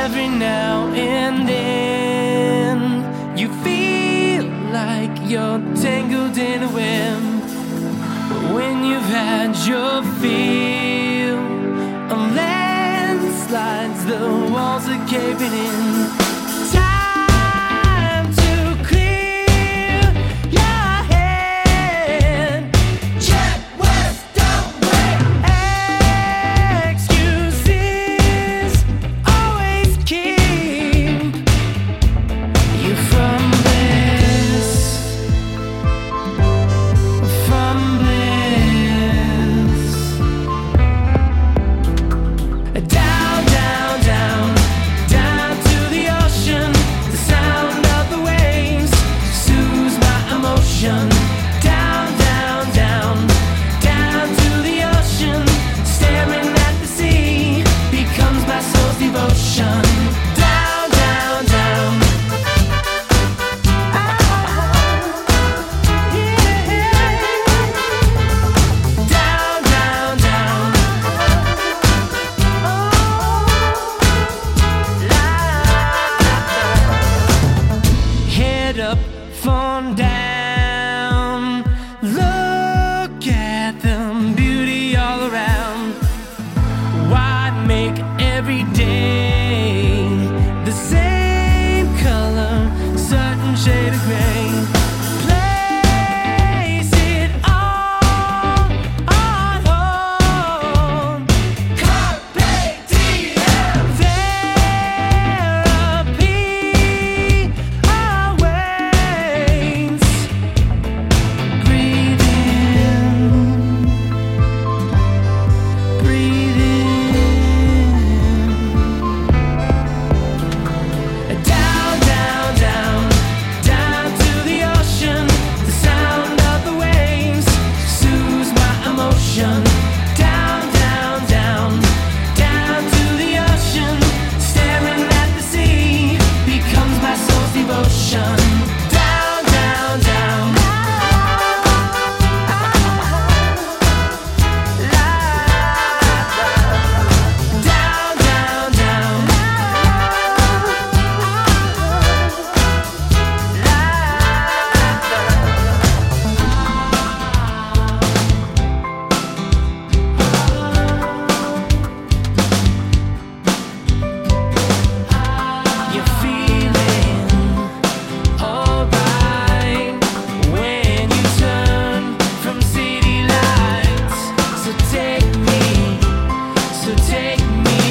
every now and then you feel like you're tangled in a web. When you've had your fill of landslides, the walls are caving in. Time to clear your head. Check west, don't wait. Excuses always keep you from bliss. From bliss. Down, down, down, down to the ocean. The sound of the waves soothes my emotion. Down, down, down, down to the ocean. Staring at the sea becomes my soul's devotion. Down, down, down. Down, down, down. Head up, phone down. Look at the beauty all around. Why make every day the same color, certain shade of gray? Place it all on hold. Carpe diem. Therapy awaits. Breathe in. Breathe in. Down, down, down, down to the ocean. The sound of the waves soothes my emotion. Down, down, down, down to the ocean. Staring at the sea becomes my soul's devotion. Down, down, down. Down, down, down. You're feeling alright when you turn from city lights. So take me, so take me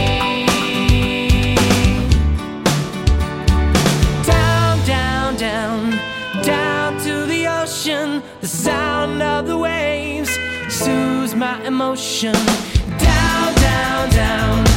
down, down, down, down to the ocean. The sound of the waves soothes my emotion. Down, down, down.